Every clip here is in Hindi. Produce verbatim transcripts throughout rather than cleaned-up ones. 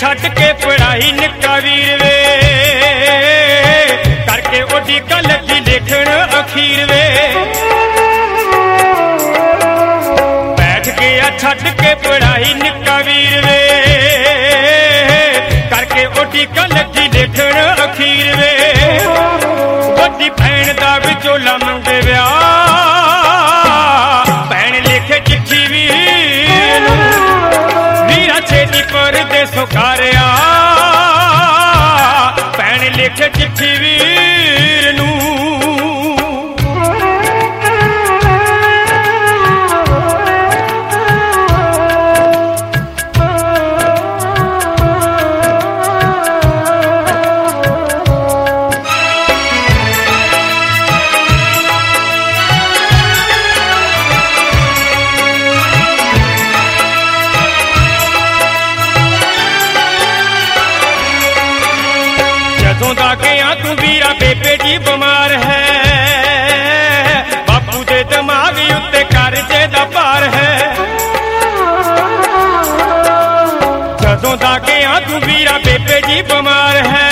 छट के पढ़ाई निक्का वीर वे करके ओडी कल की लिखण अखीर वे बैठ गया छट के पढ़ाई निक्का वीर वे करके ओडी कल की लिखण अखीर वे वड्डी भैन दा विचोला मंगे विआह भैन लिखे चिट्ठी वीर नूं वीरा छेती परदेसों घर आ भैन लिखे चिट्ठी वीर नूं तू वीरा बेबे जी बीमार है बापू दे दिमाग उत्ते कर्जे दा भार है जदों दा गया तू वीरा बेबे जी बीमार है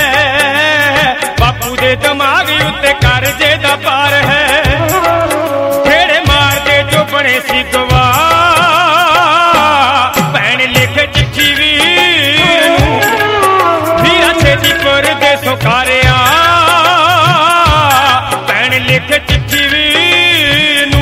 बापू दे दिमाग उत्ते कर्जे दा भार है खेड़े मार दे जो बने सी गवाह भैन लिखे चिट्ठी वीर नूं वीरा छेती परदेसों घर आ भैन लिखे चिट्ठी वीर नूं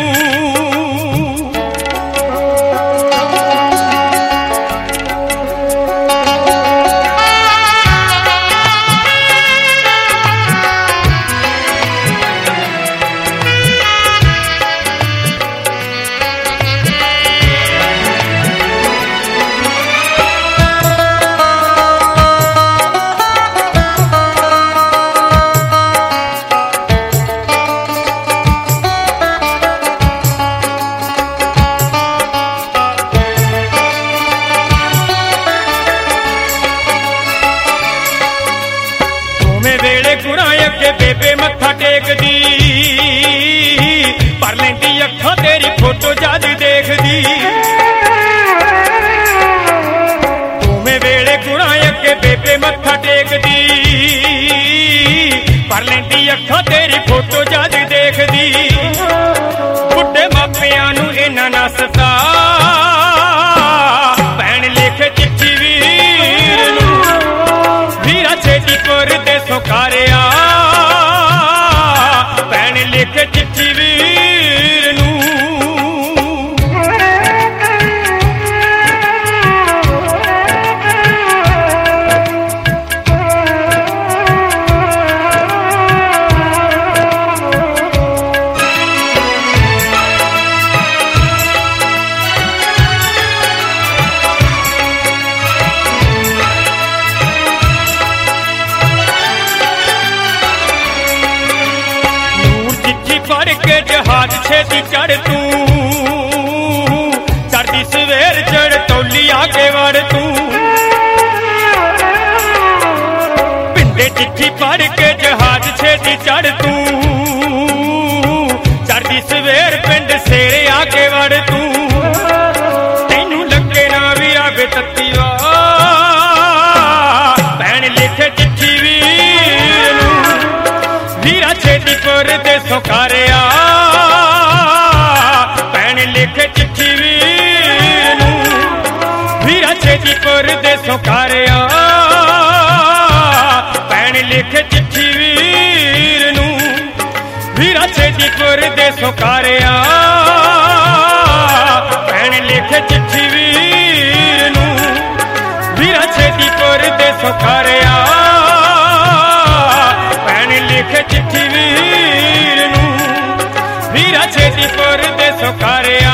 बेबे मत्था टेकदी पर लेंदी अखा तेरी फोटो जद देखदी तुमे वेले गुणा अगे बेबे मत्था टेकदी पर लेंदी अखा तेरी फोटो जद देखदी बुढ़े मापियां नूं इन्हां ना सता भैन लिखे चिट्ठी वीर नूं वीरा छेती परदेसों घर आ लिखे चिट्ठी वीर नूं के जहाज छेती चढ़ तू चढ़ती सवेर चढ़ तौली आगे वड़ तू पिंडे चिट्ठी पढ़ के जहाज छेती चढ़ तू चढ़ती सवेर पिंड सेरे आगे वड़ तू तेनू लगे ना वीरा बेतत्ती वाह भैन लिखे चिट्ठी वीर नूं वीरा छेती परदेसों घर आ भैन लिखे चिट्ठी वीर नूं वीरा छेती परदेसों घर आ भैन लिखे चिट्ठी वीर नूं वीरा छेती परदेसों घर आ भैन लिखे चिट्ठी वीर नूं वीरा छेती परदेसों घर आ भैन लिखे चिट्ठी वीर नूं वीरा छेती परदेसों घर आ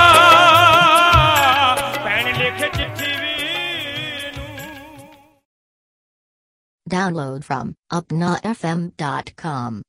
भैन लिखे चिट्ठी वीर नूं। Download from upnotfm dot com.